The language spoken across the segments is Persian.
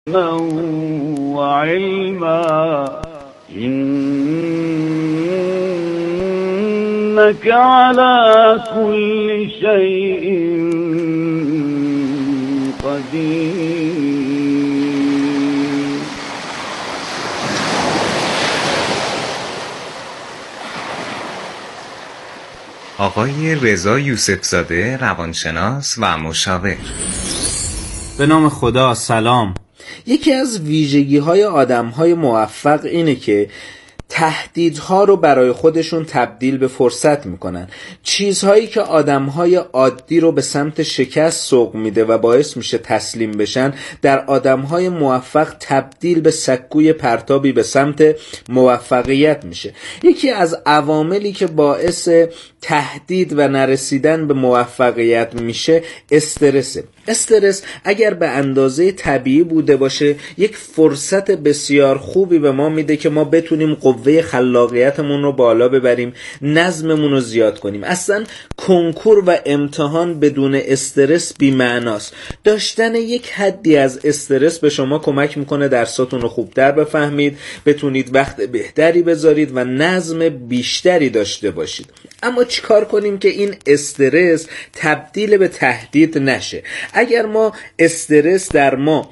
وعلما إنك على كل شيء قدير. آقای رضا یوسفزاده، روانشناس و مشاور. به نام خدا. سلام. یکی از ویژگی‌های آدم‌های موفق اینه که تهدیدها رو برای خودشون تبدیل به فرصت میکنن. چیزهایی که آدمهای عادی رو به سمت شکست سوق میده و باعث میشه تسلیم بشن، در آدمهای موفق تبدیل به سکوی پرتابی به سمت موفقیت میشه. یکی از عواملی که باعث تهدید و نرسیدن به موفقیت میشه استرسه. استرس اگر به اندازه طبیعی بوده باشه، یک فرصت بسیار خوبی به ما میده که ما بتونیم قوه خلاقیتمون رو بالا ببریم، نظممون رو زیاد کنیم. اصلا کنکور و امتحان بدون استرس بی‌معناست. داشتن یک حدی از استرس به شما کمک میکنه درساتون رو خوبتر بفهمید، بتونید وقت بهتری بذارید و نظم بیشتری داشته باشید. اما چیکار کنیم که این استرس تبدیل به تهدید نشه؟ اگر ما استرس در ما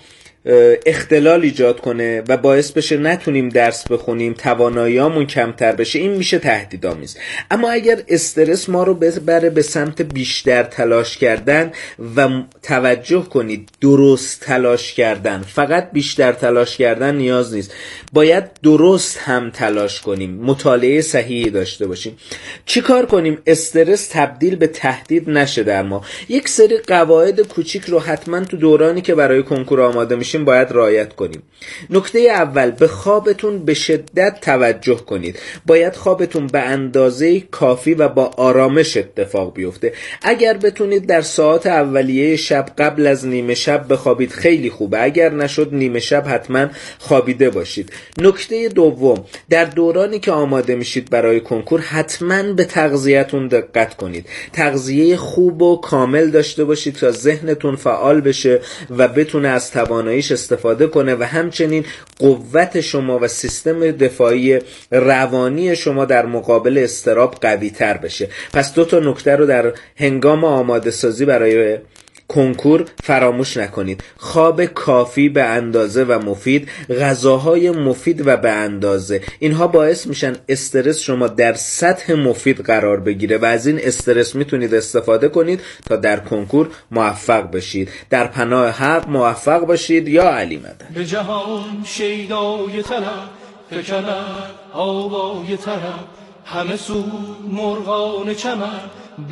اختلال ایجاد کنه و باعث بشه نتونیم درس بخونیم، تواناییامون کمتر بشه، این میشه تهدیدآمیز. اما اگر استرس ما رو ببره به سمت بیشتر تلاش کردن و توجه کنید درست تلاش کردن، فقط بیشتر تلاش کردن نیاز نیست، باید درست هم تلاش کنیم، مطالعه صحیحی داشته باشیم. چی کار کنیم استرس تبدیل به تهدید نشه در ما؟ یک سری قواعد کوچیک رو حتما تو دورانی که برای کنکور آماده میشیم باید رعایت کنیم. نکته اول، به خوابتون به شدت توجه کنید. باید خوابتون به اندازه کافی و با آرامش اتفاق بیفته. اگر بتونید در ساعات اولیه شب قبل از نیمه شب بخوابید خیلی خوبه، اگر نشد نیمه شب حتما خوابیده باشید. نکته دوم، در دورانی که آماده میشید برای کنکور حتما به تغذیه‌تون دقت کنید. تغذیه خوب و کامل داشته باشید تا ذهنتون فعال بشه و بتونه از تواناییش استفاده کنه و همچنین قوت شما و سیستم دفاعی روانی شما در مقابل اضطراب قوی تر بشه. پس دو تا نکته رو در هنگام آماده سازی برای کنکور فراموش نکنید. خواب کافی به اندازه و مفید، غذاهای مفید و به اندازه، اینها باعث میشن استرس شما در سطح مفید قرار بگیره و از این استرس میتونید استفاده کنید تا در کنکور موفق بشید. در پناه حق موفق باشید. یا علی مدد. به جهان شیدای طلب فکند آوای طرب، همه سو مرغان چمن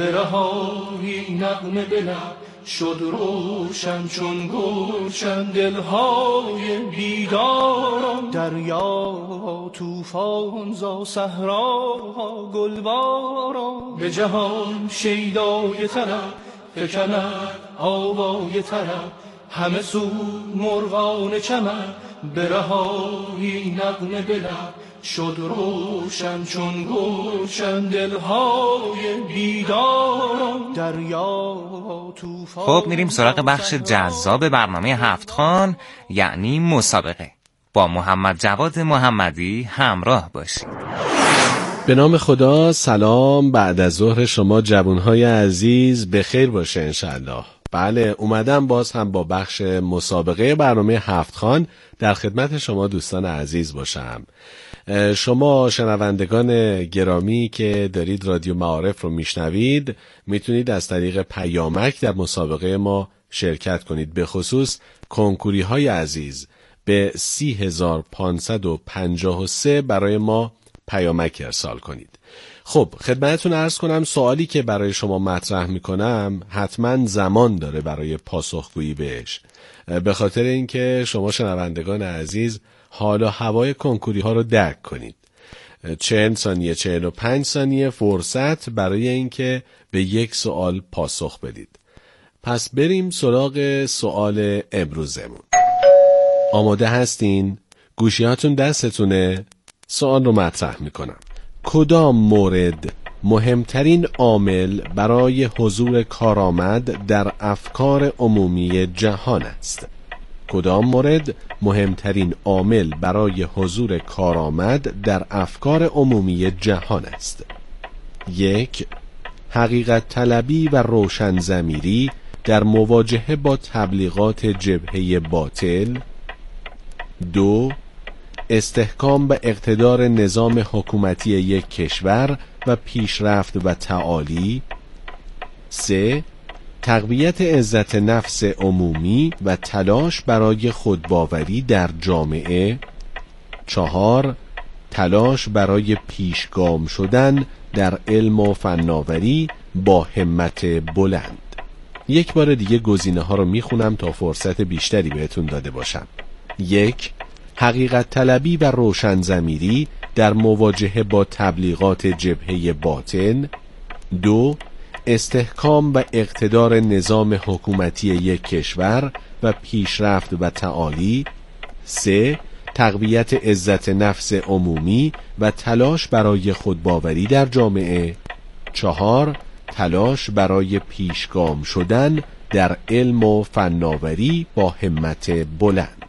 برهایی نغمه بلب، شد روشن چون گلشن دلهای بیداران، دریا طوفان زا صحرا گلباران. به جهان شیدای طرب فکند آوای طرب، همه سو مرغان چمن برهایی نغمه بلب، شد روشن چون گلشن دلهای بیداران، دریا طوفان. خب میریم سراغ بخش جذاب برنامه هفت‌خوان، یعنی مسابقه. با محمد جواد محمدی همراه باشید. به نام خدا. سلام بعد از ظهر شما جوانهای عزیز بخیر باشه انشالله. بله، اومدم باز هم با بخش مسابقه برنامه هفت‌خوان در خدمت شما دوستان عزیز باشم. شما شنوندگان گرامی که دارید رادیو معارف رو میشنوید، میتونید از طریق پیامک در مسابقه ما شرکت کنید. به خصوص کنکوری های عزیز به 30553 برای ما پیامک ارسال کنید. خب خدمتتون عرض کنم سوالی که برای شما مطرح میکنم حتما زمان داره برای پاسخگویی بهش، به خاطر اینکه شما شنوندگان عزیز حال و هوای کنکوری ها رو درک کنید. 40 ثانیه 45 ثانیه فرصت برای اینکه به یک سوال پاسخ بدید. پس بریم سراغ سوال امروزمون. آماده هستین؟ گوشیاتون دستتونه؟ سوال رو مطرح میکنم. کدام مورد مهمترین عامل برای حضور کارآمد در افکار عمومی جهان است؟ کدام مورد مهمترین عامل برای حضور کارآمد در افکار عمومی جهان است؟ 1. حقیقت طلبی و روشن ضمیری در مواجهه با تبلیغات جبهه باطل. 2. استحکام و اقتدار نظام حکومتی یک کشور و پیشرفت و تعالی. 3. تقویت عزت نفس عمومی و تلاش برای خودباوری در جامعه. 4. تلاش برای پیشگام شدن در علم و فناوری با همت بلند. یک بار دیگه گزینه ها رو میخونم تا فرصت بیشتری بهتون داده باشم. 1. حقیقت طلبی و روشن ضمیری در مواجهه با تبلیغات جبهه باطن. 2. استحکام و اقتدار نظام حکومتی یک کشور و پیشرفت و تعالی. 3. تقویت عزت نفس عمومی و تلاش برای خودباوری در جامعه. 4. تلاش برای پیشگام شدن در علم و فناوری با همت بلند.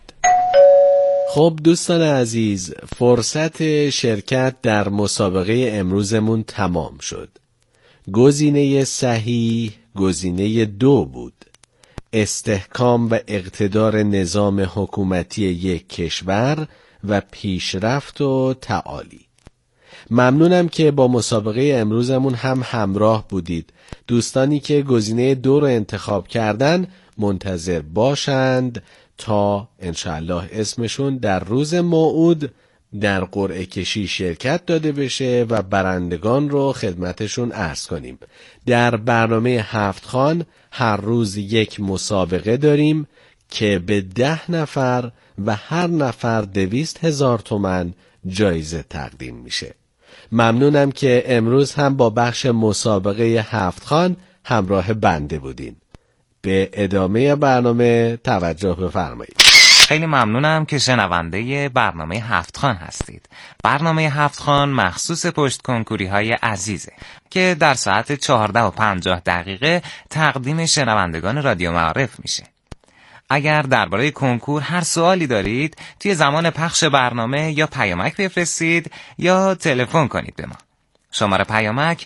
خب دوستان عزیز، فرصت شرکت در مسابقه امروزمون تمام شد. گزینه صحیح گزینه 2 بود. استحکام و اقتدار نظام حکومتی یک کشور و پیشرفت و تعالی. ممنونم که با مسابقه امروزمون هم همراه بودید. دوستانی که گزینه 2 رو انتخاب کردن منتظر باشند تا انشاءالله اسمشون در روز موعود در قرعه کشی شرکت داده بشه و برندگان رو خدمتشون عرض کنیم. در برنامه 7 خان هر روز یک مسابقه داریم که به 10 نفر و هر نفر 200,000 تومان جایزه تقدیم میشه. ممنونم که امروز هم با بخش مسابقه 7 خان همراه بنده بودین. به ادامه برنامه توجه بفرمایید. خیلی ممنونم که شنونده برنامه 7 خان هستید. برنامه 7 خان مخصوص پشت کنکوری های عزیزه که در ساعت 14:50 تقدیم شنوندگان رادیو معارف میشه. اگر درباره کنکور هر سوالی دارید توی زمان پخش برنامه یا پیامک بفرستید یا تلفن کنید به ما. شماره پیامک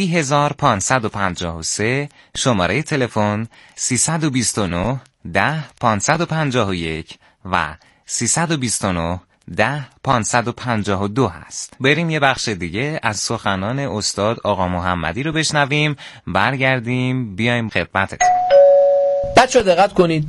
30553، شماره تلفن 329 10 551 و 329 10 552 هست. بریم یه بخش دیگه از سخنان استاد آقا محمدی رو بشنویم، برگردیم بیایم خدمتتون. بچه‌ها دقت کنید،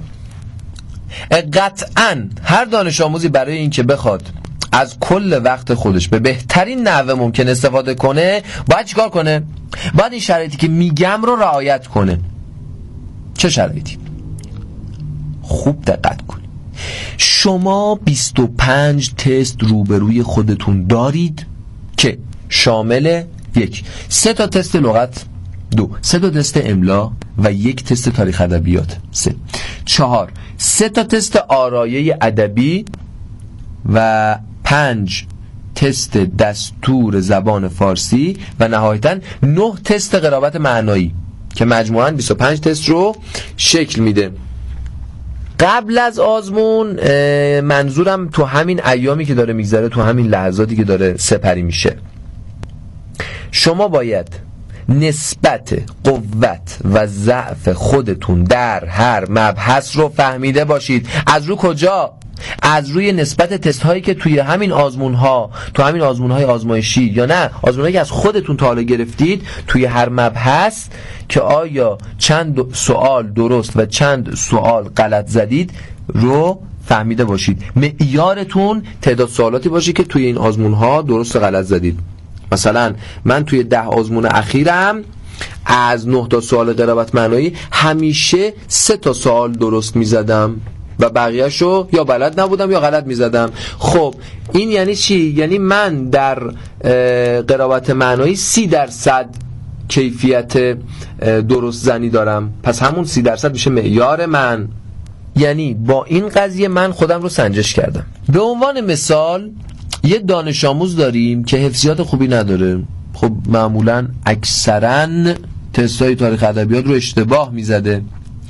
قطعاً هر دانش آموزی برای این که بخواد از کل وقت خودش به بهترین نحو ممکن استفاده کنه باید چیکار کنه؟ باید این شرایطی که میگم رو رعایت کنه. چه شرایطی؟ خوب دقت کنید. شما 25 تست روبروی خودتون دارید که شامل 1 3 تا تست لغت، 2 3 تا تست املا و 1 تست تاریخ ادبیات، 3 4 3 تا تست آرایه ادبی و 5 تست دستور زبان فارسی و نهایتاً 9 تست قرائت معنایی که مجموعاً 25 تست رو شکل میده. قبل از آزمون، منظورم تو همین ایامی که داره میگذره، تو همین لحظاتی که داره سپری میشه، شما باید نسبت قوت و ضعف خودتون در هر مبحث رو فهمیده باشید. از رو کجا؟ از روی نسبت تست هایی که توی همین آزمون های آزمایشی یا نه آزمون هایی که از خودتون تا حالا گرفتید توی هر مبحث که آیا چند سوال درست و چند سوال غلط زدید رو فهمیده باشید. معیارتون تعداد سوالاتی باشه که توی این آزمون ها درست و غلط زدید. مثلا من توی 10 آزمون اخیرم از 9 تا سوال قرائت معنایی همیشه 3 تا سوال درست میزدم و بقیه‌شو یا بلد نبودم یا غلط میزدم. خب این یعنی چی؟ یعنی من در قرائت معنایی 30% کیفیت درست زنی دارم، پس همون 30% میشه معیار من. یعنی با این قضیه من خودم رو سنجش کردم. به عنوان مثال یه دانش آموز داریم که حفظیات خوبی نداره. خب معمولاً اکثراً تستای تاریخ ادبیات رو اشتباه میزده.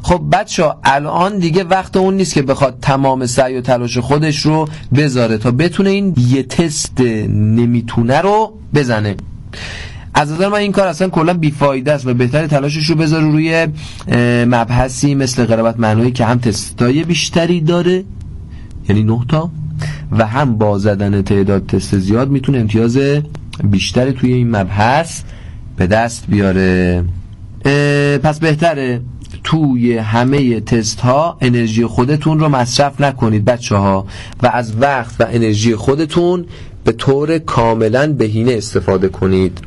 خب بچه‌ها الان دیگه وقت اون نیست که بخواد تمام سعی و تلاش خودش رو بذاره تا بتونه این یه تست نمیتونه رو بزنه. از نظر من این کار اصلا کلا بیفایده است و بهتره تلاشش رو بذاره روی مبحثی مثل قرابت معنوی که هم تستای بیشتری داره، یعنی 9 تا، و هم با زدن تعداد تست زیاد میتونه امتیاز بیشتری توی این مبحث به دست بیاره. پس بهتره توی همه تست ها انرژی خودتون رو مصرف نکنید بچه ها و از وقت و انرژی خودتون به طور کاملا بهینه استفاده کنید.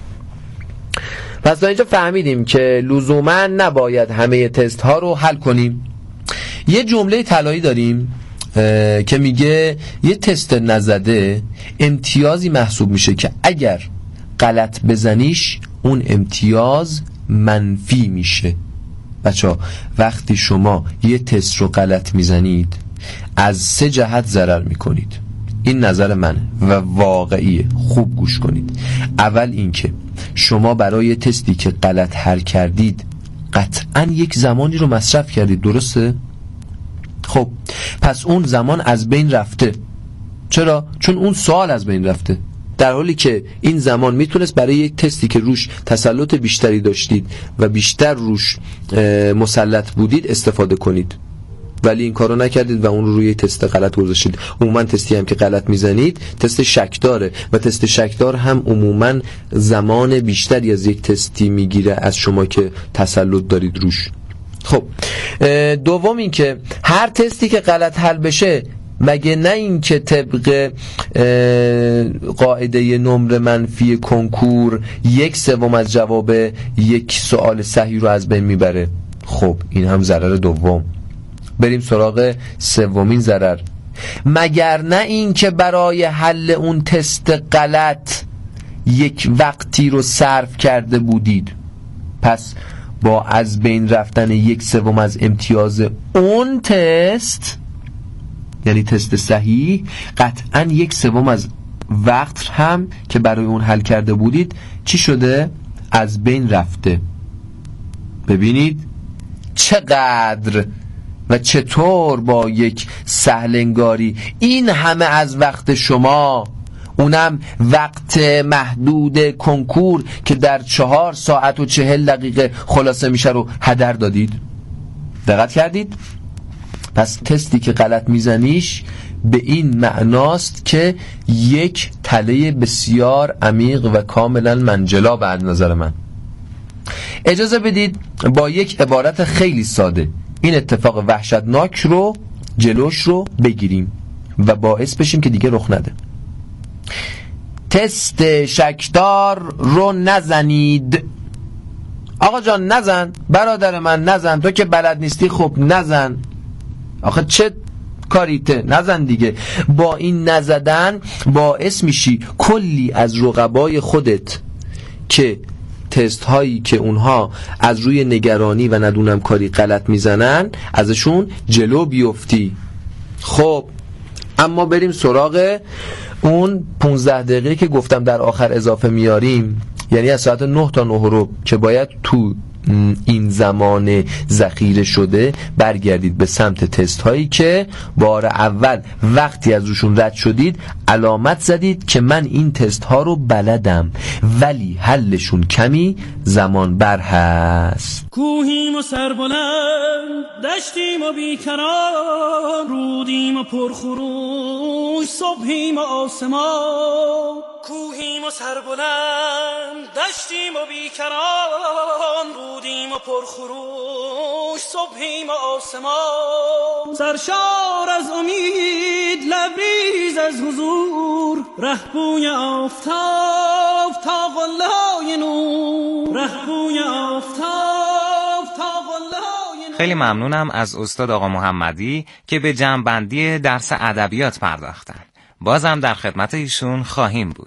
پس تا اینجا فهمیدیم که لزوما نباید همه تست ها رو حل کنیم. یه جمله طلایی داریم که میگه یه تست نزده امتیازی محسوب میشه که اگر غلط بزنیش اون امتیاز منفی میشه. بچه‌ها وقتی شما یه تست رو غلط میزنید از 3 جهت ضرر میکنید. این نظر منه و واقعیه، خوب گوش کنید. اول اینکه شما برای تستی که غلط حل کردید قطعاً یک زمانی رو مصرف کردید، درسته؟ خب پس اون زمان از بین رفته. چرا؟ چون اون سوال از بین رفته، در حالی که این زمان میتونست برای یک تستی که روش تسلط بیشتری داشتید و بیشتر روش مسلط بودید استفاده کنید، ولی این کارو نکردید و اون رو روی تست غلط گذاشتید. عموما تستی هم که غلط میزنید تست شکداره و تست شکدار هم عموما زمان بیشتری از یک تستی میگیره از شما که تسلط دارید روش. خب دوم این که هر تستی که غلط حل بشه، مگه نه این که طبق قاعده نمره منفی کنکور 1/3 از جواب یک سوال صحیح رو از بین میبره؟ خب این هم ضرر دوم. بریم سراغ سومین ضرر. مگر نه این که برای حل اون تست غلط یک وقتی رو صرف کرده بودید، پس با از بین رفتن 1/3 از امتیاز اون تست، یعنی تست صحیح، قطعاً 1/3 از وقت هم که برای اون حل کرده بودید چی شده؟ از بین رفته. ببینید چقدر و چطور با یک سهلنگاری این همه از وقت شما، اونم وقت محدود کنکور که در 4 ساعت و 40 دقیقه خلاصه میشه رو هدر دادید. دقت کردید؟ پس تستی که غلط میزنیش به این معناست که یک تله بسیار عمیق و کاملا منجلا به نظر من. اجازه بدید با یک عبارت خیلی ساده این اتفاق وحشتناک رو جلوش رو بگیریم و باعث بشیم که دیگه رخ نده. تست شکدار رو نزنید. آقا جان نزن، برادر من نزن، تو که بلد نیستی خب نزن. آخه چه کاریته؟ نزن دیگه. با این نزدن باعث میشی کلی از رقبای خودت که تست هایی که اونها از روی نگرانی و ندونم کاری غلط میزنن ازشون جلو بیفتی. خب اما بریم سراغ اون 15 دقیقه که گفتم در آخر اضافه میاریم، یعنی از ساعت 9 تا 9 رو که باید تو این زمان ذخیره شده برگردید به سمت تست هایی که بار اول وقتی از روشون رد شدید علامت زدید که من این تست ها رو بلدم ولی حلشون کمی زمان بر هست. کوهیم و سربلند، دشتیم و بیکران، رودیم و پرخروش، صبحیم و آسمان. کوهیم و سربلند، دشتیم و بیکران، رودیم و پرخروش، صبحیم و آسمان. سرشار از امید، لبریز از حضور، رهبوی آفتاب تا قله‌های نور، رهبوی آفتاب تا قله‌های نور. خیلی ممنونم از استاد آقا محمدی که به جمع‌بندی درس ادبیات پرداختن. بازم در خدمت ایشون خواهیم بود.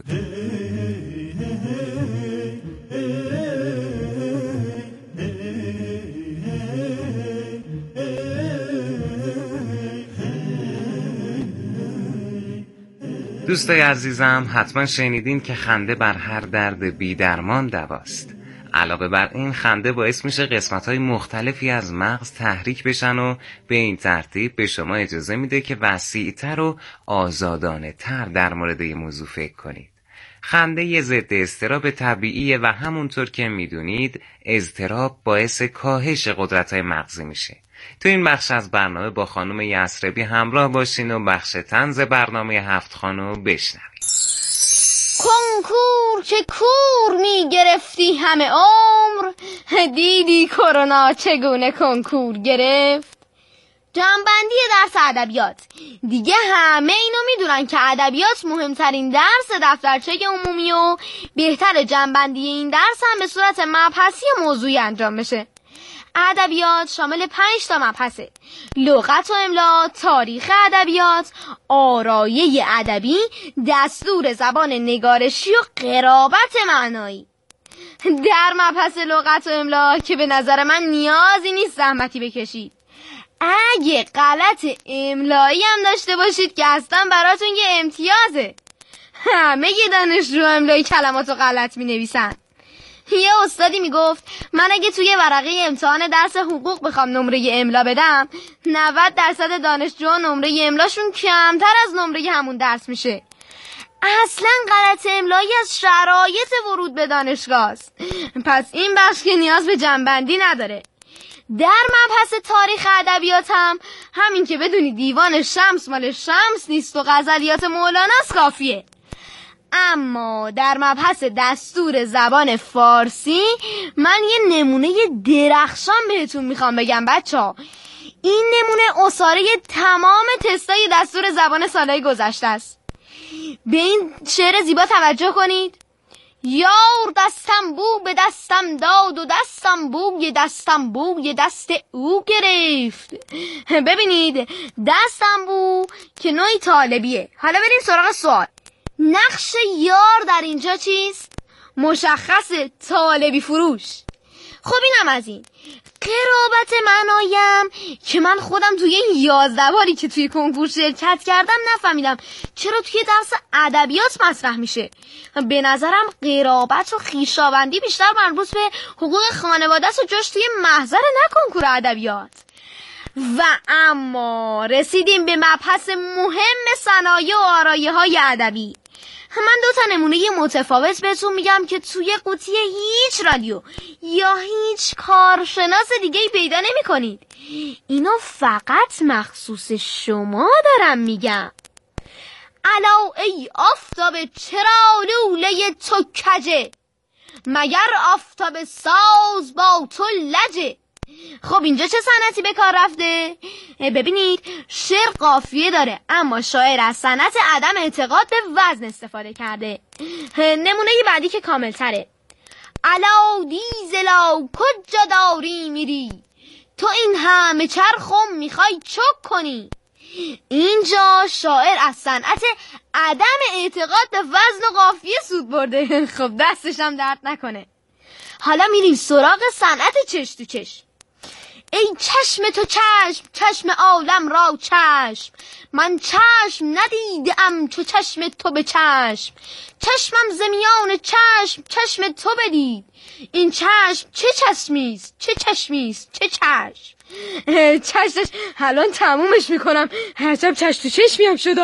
دوستای عزیزم، حتما شنیدین که خنده بر هر درد بی درمان دواست. علاوه بر این خنده باعث میشه قسمت‌های مختلفی از مغز تحریک بشن و به این ترتیب به شما اجازه میده که وسیع‌تر و آزادانه‌تر در مورد این موضوع فکر کنید. خنده یه ضد اضطراب طبیعیه و همونطور که میدونید اضطراب باعث کاهش قدرت‌های مغزی میشه. تو این بخش از برنامه با خانم یسربی همراه باشین و بخش طنز برنامه 7 خانو بشنوید. کنکور که کور می گرفتی همه عمر، دیدی کرونا چگونه کنکور گرفت. جمع‌بندی درس ادبیات. دیگه همه اینو میدونن که ادبیات مهمترین درس دفترچه عمومی و بهتر جمع‌بندی این درس هم به صورت مبحثی موضوعی انجام بشه. ادبیات شامل 5 تا مبحثه: لغت و املا، تاریخ ادبیات، آرایه ادبی، دستور زبان نگارشی و قرابت معنایی. در مبحث لغت و املا که به نظر من نیازی نیست زحمتی بکشید. اگه غلط املایی هم داشته باشید که اصلا براتون یه امتیازه. همه دانشجو املایی کلماتو غلط می نویسن. یه استادی میگفت من اگه توی ورقه امتحان درس حقوق بخوام نمره املا بدم 90% دانشجو نمره املاشون کمتر از نمره همون درس میشه. اصلا غلط املایی از شرایط ورود به دانشگاه است. پس این بخش که نیاز به جنبندی نداره. در مبحث تاریخ ادبیات هم همین که بدونی دیوان شمس مال شمس نیست و غزلیات مولاناست کافیه. اما در مبحث دستور زبان فارسی من یه نمونه درخشان بهتون میخوام بگم بچه‌ها. این نمونه اصاره تمام تستای دستور زبان سالهای گذشته است. به این شعر زیبا توجه کنید. یار دستم بو به دستم داد و دستم بوی دستم بوی دست او گرفت. ببینید دستم بو که نوعی طالبیه. حالا بریم سراغ سوال. نقش یار در اینجا چیست؟ مشخص طالبی فروش. خب اینم از این. قرابت معنایم که من خودم توی این 11 باری که توی کنکور شرکت کردم نفهمیدم چرا توی درس ادبیات مطرح میشه. به نظرم قرابت و خویشاوندی بیشتر مربوط به حقوق خانواده است و جاش توی محضر نه کنکور ادبیات. و اما رسیدیم به مبحث مهم صنایع و آرایه‌های ادبی. من 2 تا نمونه متفاوت بهتون میگم که توی قوطی هیچ رادیو یا هیچ کارشناس دیگه‌ای پیدا نمی‌کنید. اینو فقط مخصوص شما دارم میگم. الا ای آفتاب چرا لوله تو کجه، مگر آفتاب ساز با تو لجه. خب اینجا چه صنعتی به کار رفته؟ ببینید شعر قافیه داره اما شاعر از صنعت عدم اعتقاد به وزن استفاده کرده. نمونه بعدی که کامل تره. الا دیزلا کجا داری میری، تو این همه چرخم میخوای چک کنی. اینجا شاعر از صنعت عدم اعتقاد به وزن و قافیه سود برده. خب دستش هم درد نکنه. حالا میریم سراغ صنعت چش تو چش. ای چشم تو چشم، چشم عالم را چشم، من چشم ندیدم چو چشم تو به چشم. چشمم زمیان چشم، چشم تو بدید، این چشم چه چشمیست، چه چشمیست، چه چشم. چشمش الان تمومش میکنم، هرچم چشم تو چشمی هم شد.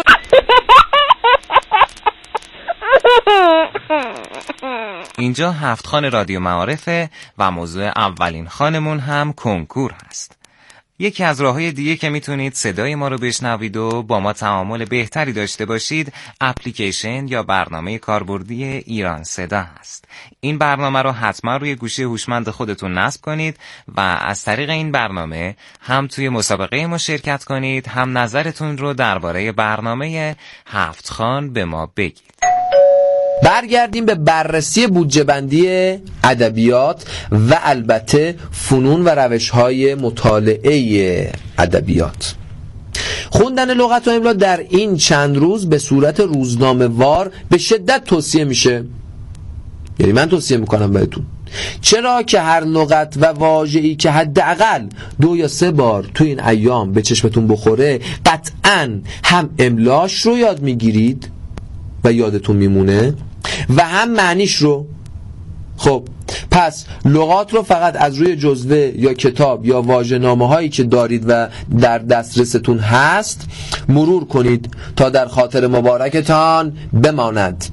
اینجا 7 خان رادیو معارفه و موضوع اولین خانمون هم کنکور هست. یکی از راه‌های دیگه که میتونید صدای ما رو بشنوید و با ما تعامل بهتری داشته باشید اپلیکیشن یا برنامه کاربردی ایران صدا هست. این برنامه رو حتما روی گوشی هوشمند خودتون نصب کنید و از طریق این برنامه هم توی مسابقه ما شرکت کنید هم نظرتون رو درباره برنامه 7 خان به ما بگید. برگردیم به بررسی بودجه بندی ادبیات و البته فنون و روش‌های مطالعه ادبیات. خوندن لغت و املا در این چند روز به صورت روزنامه‌وار به شدت توصیه میشه. یعنی من توصیه میکنم بهتون. چرا که هر لغت و واژه‌ای که حداقل 2 یا 3 بار تو این ایام به چشمتون بخوره قطعاً هم املاش رو یاد میگیرید و یادتون میمونه و هم معنیش رو. خب پس لغات رو فقط از روی جزوه یا کتاب یا واژه‌نامه هایی که دارید و در دسترستون هست مرور کنید تا در خاطر مبارکتان بماند.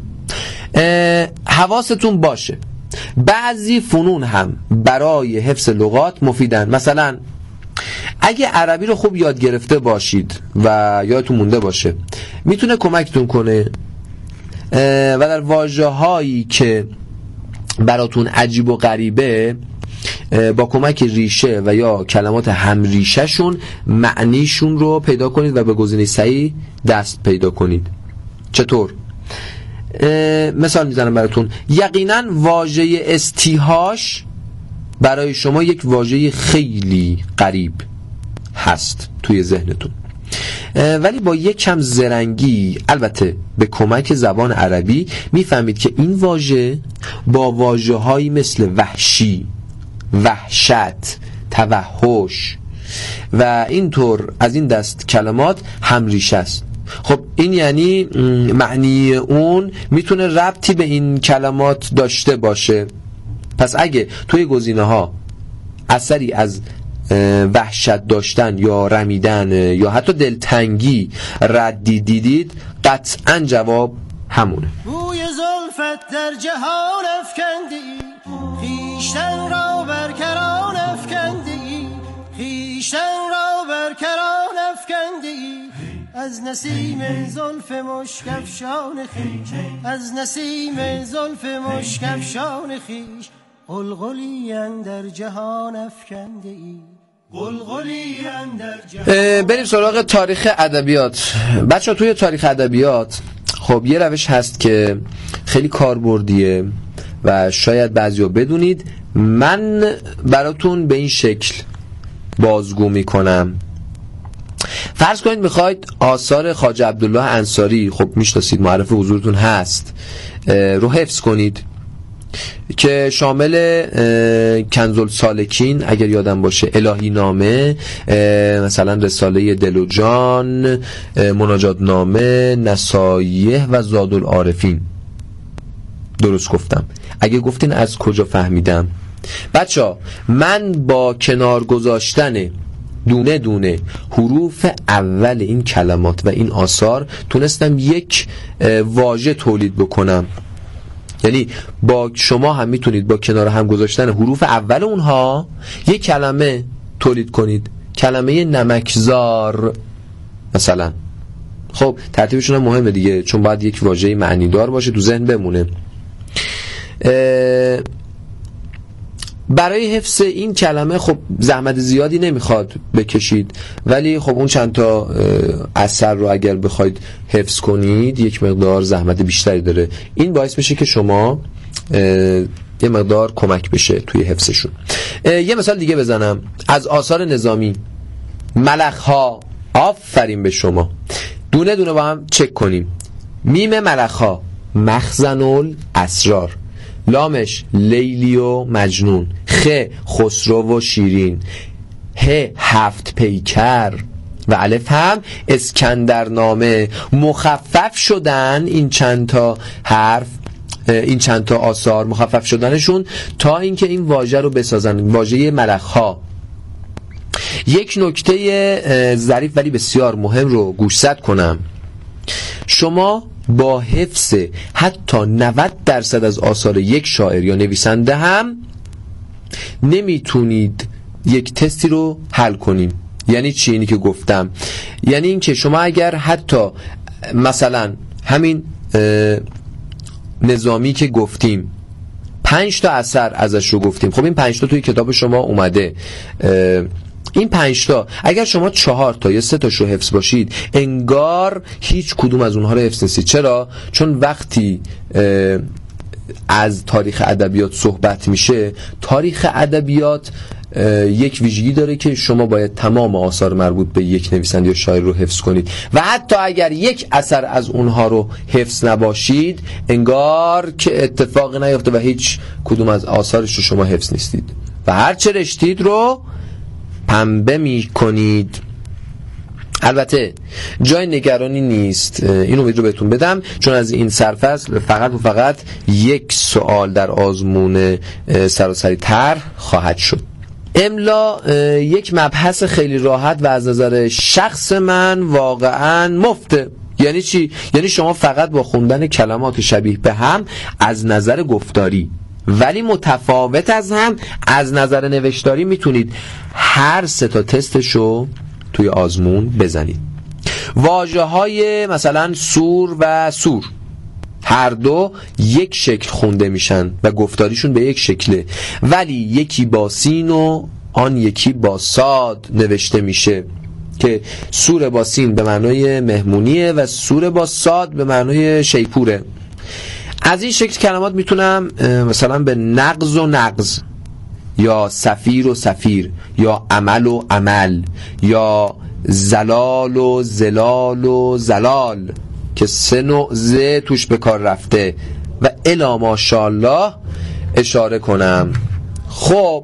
حواستون باشه بعضی فنون هم برای حفظ لغات مفیدن. مثلا اگه عربی رو خوب یاد گرفته باشید و یادتون مونده باشه میتونه کمکتون کنه و در واژه‌هایی که براتون عجیب و غریبه با کمک ریشه و یا کلمات هم ریشه شون معنیشون رو پیدا کنید و به گزینه صحیح دست پیدا کنید. چطور؟ مثال میزنم براتون. یقینا واژه استیهاش برای شما یک واژه خیلی غریب هست توی ذهنتون، ولی با یک کم زرنگی البته به کمک زبان عربی میفهمید که این واژه با واژه‌هایی مثل وحشی، وحشت، توحش و اینطور از این دست کلمات هم ریشه است. خب این یعنی معنی اون میتونه ربطی به این کلمات داشته باشه. پس اگه توی گزینه ها اثری از وحشت داشتن یا رمیدن یا حتی دلتنگی ردی دیدید قطعا جواب همونه. بوی زلفت در جهان افکندی خیشتن را برکران افکندی خیشتن را برکران افکندی از نسیم زلف مشکفشان خیش از نسیم زلف مشکفشان خیش قلقلی اندر جهان افکنده ای قلقلی اندر جهان. بریم سراغ تاریخ ادبیات. بچه‌ها توی تاریخ ادبیات خب یه روش هست که خیلی کاربردیه و شاید بعضیا بدونید. من براتون به این شکل بازگو میکنم. فرض کنید میخواید آثار خواجه عبدالله انصاری، خب میشناسید، معرف حضورتون هست، رو حفظ کنید که شامل کنز السالکین اگر یادم باشه، الهی نامه، مثلا رساله دل و جان، مناجات نامه، نصایح و زاد العارفین. درست گفتم؟ اگه گفتین از کجا فهمیدم؟ بچه من با کنار گذاشتن دونه دونه حروف اول این کلمات و این آثار تونستم یک واژه تولید بکنم. یعنی با شما هم میتونید با کنار هم گذاشتن حروف اول اونها یک کلمه تولید کنید. کلمه نمکزار مثلا. خب ترتیبشون هم مهمه دیگه، چون باید یک واژه معنی دار باشه تو ذهن بمونه. برای حفظ این کلمه خب زحمت زیادی نمیخواد بکشید، ولی خب اون چند تا اثر رو اگر بخواید حفظ کنید یک مقدار زحمت بیشتری داره. این باعث میشه که شما یه مقدار کمک بشه توی حفظشون. یه مثال دیگه بزنم از آثار نظامی. ملخ‌ها، آفرین به شما. دونه دونه با هم چک کنیم. میم ملخ‌ها مخزن الاسرار، لامش لیلی و مجنون، خ خسرو و شیرین، ه هفت پیکر و الف هم اسکندرنامه. مخفف شدن این چند تا حرف، این چند تا آثار مخفف شدنشون تا اینکه این واژه رو بسازن، واژه ملخ‌ها. یک نکته ظریف ولی بسیار مهم رو گوشزد کنم. شما با حفظ حتی 90% از آثار یک شاعر یا نویسنده هم نمیتونید یک تستی رو حل کنید. یعنی چی اینی که گفتم؟ یعنی این که شما اگر حتی مثلا همین نظامی که گفتیم 5 تا اثر ازش رو گفتیم، خب این 5 تا توی کتاب شما اومده، این 5 تا اگر شما 4 تا یا 3 تاشو حفظ باشید انگار هیچ کدوم از اونها رو حفظ نیستید. چرا؟ چون وقتی از تاریخ ادبیات صحبت میشه، تاریخ ادبیات یک ویژگی داره که شما باید تمام آثار مربوط به یک نویسنده یا شاعر رو حفظ کنید و حتی اگر یک اثر از اونها رو حفظ نباشید انگار که اتفاق نیفته و هیچ کدوم از آثارش رو شما حفظ نیستید و هر چه رشتید رو پنبه می کنید. البته جای نگرانی نیست، این امید رو بهتون بدم، چون از این سرفصل فقط و فقط 1 سوال در آزمون سراسری تر خواهد شد. املا یک مبحث خیلی راحت و از نظر شخص من واقعا مفته. یعنی چی؟ یعنی شما فقط با خوندن کلمات شبیه به هم از نظر گفتاری ولی متفاوت از هم از نظر نوشتاری میتونید هر 3 تا تستشو توی آزمون بزنید. واژه های مثلا سور و سور هر دو یک شکل خونده میشن و گفتاریشون به یک شکله، ولی یکی با سین و آن یکی با صاد نوشته میشه که سور با سین به معنای مهمونیه و سور با صاد به معنای شیپوره. از این شکل کلمات میتونم مثلا به نغز و نغز یا سفیر و سفیر یا عمل و عمل یا زلال و زلال و زلال که 3 نوع ز توش به کار رفته و الا ماشاءالله اشاره کنم. خب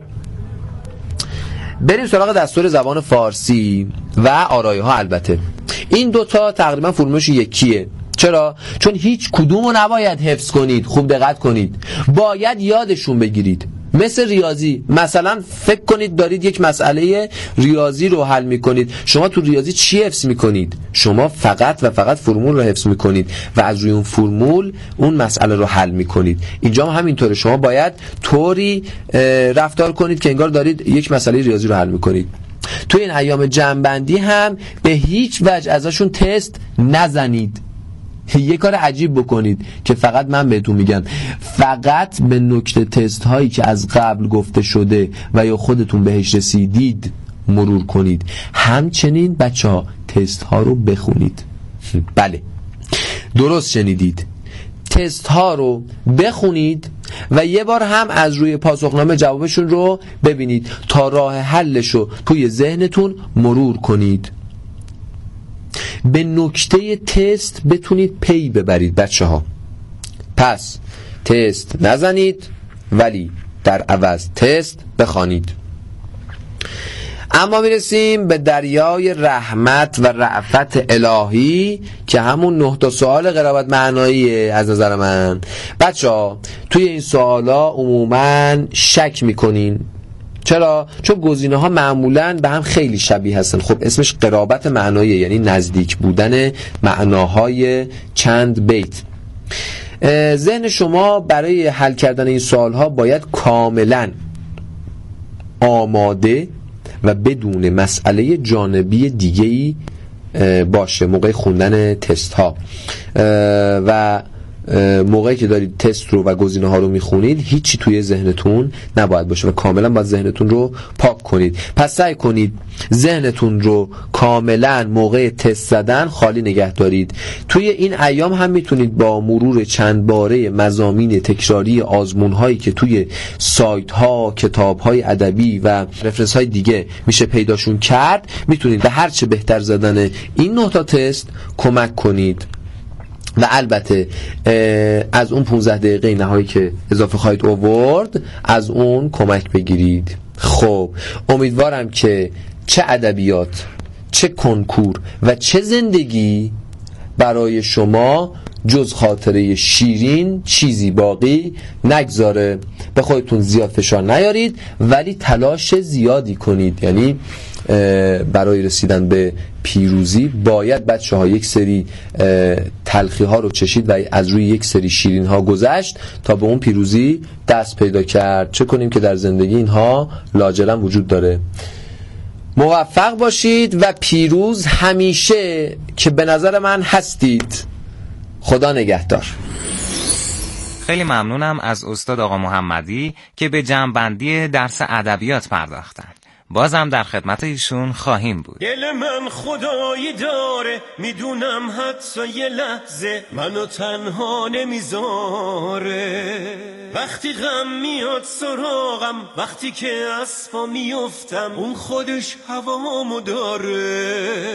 بریم سراغ دستور زبان فارسی و آرایه ها. البته این 2 تا تقریبا فرمولش یکیه. چرا؟ چون هیچ کدومو نباید حفظ کنید. خوب دقت کنید، باید یادشون بگیرید. مثل ریاضی، مثلا فکر کنید دارید یک مسئله ریاضی رو حل میکنید. شما تو ریاضی چی حفظ میکنید؟ شما فقط و فقط فرمول رو حفظ میکنید و از روی اون فرمول اون مسئله رو حل میکنید. اینجا هم همینطوره، شما باید طوری رفتار کنید که انگار دارید یک مسئله ریاضی رو حل میکنید. تو این ایام جمع‌بندی هم به هیچ وجه ازشون تست نزنید. یه کار عجیب بکنید که فقط من بهتون میگم، فقط به نکته تست هایی که از قبل گفته شده و یا خودتون بهش رسیدید مرور کنید. همچنین بچه ها تست ها رو بخونید. بله درست شنیدید، تست ها رو بخونید و یه بار هم از روی پاسخنامه جوابشون رو ببینید تا راه حلش رو توی ذهنتون مرور کنید. به نکته تست بتونید پی ببرید بچه ها. پس تست نزنید ولی در عوض تست بخوانید. اما میرسیم به دریای رحمت و رأفت الهی که همون 9 تا سوال قرابت معناییه. از نظر من بچه ها توی این سوالا عموما شک میکنین. چرا؟ چون گزینه ها معمولاً به هم خیلی شبیه هستن. خب اسمش قرابت معنایی، یعنی نزدیک بودن معناهای چند بیت. ذهن شما برای حل کردن این سوال ها باید کاملاً آماده و بدون مسئله جانبی دیگه‌ای باشه موقع خوندن تست ها و موقعی که دارید تست رو و گزینه ها رو میخونید هیچی توی ذهنتون نباید باشه و کاملا باید ذهنتون رو پاک کنید. پس سعی کنید ذهنتون رو کاملا موقع تست زدن خالی نگه دارید. توی این ایام هم میتونید با مرور چند باره مضامین تکراری آزمون هایی که توی سایت ها، کتاب های ادبی و رفرنس های دیگه میشه پیداشون کرد، میتونید به هر چه بهتر زدن این 9 تا تست کمک کنید و البته از اون 15 دقیقه نهایی که اضافه خواهید آورد از اون کمک بگیرید. خب امیدوارم که چه ادبیات، چه کنکور و چه زندگی برای شما جز خاطره شیرین چیزی باقی نگذاره. به خودتون زیاد فشار نیارید ولی تلاش زیادی کنید. یعنی برای رسیدن به پیروزی باید بچه ها یک سری تلخی ها رو چشید و از روی یک سری شیرین ها گذشت تا به اون پیروزی دست پیدا کرد. چه کنیم که در زندگی اینها لاجرم وجود داره. موفق باشید و پیروز همیشه که به نظر من هستید. خدا نگهدار. خیلی ممنونم از استاد آقا محمدی که به جمع‌بندی درس ادبیات پرداختن. بازم در خدمت ایشون خواهیم بود. دل من خدایی داره، میدونم حتی یه لحظه منو تنها نمیذاره. وقتی غم میاد سراغم، وقتی که از پا میفتم، اون خودش هوامو داره.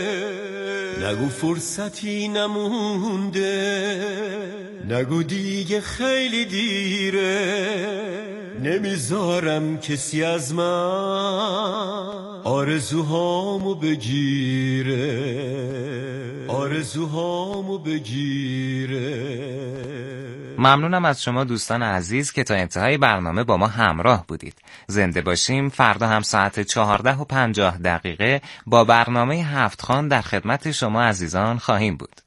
نگو فرصتی نمونده، نگو دیگه خیلی دیره. نمیذارم کسی از من آرزوهامو بگیره. آرزوهامو بگیره. ممنونم از شما دوستان عزیز که تا انتهای برنامه با ما همراه بودید. زنده باشیم. فردا هم ساعت 14:50 با برنامه هفت خوان در خدمت شما عزیزان خواهیم بود.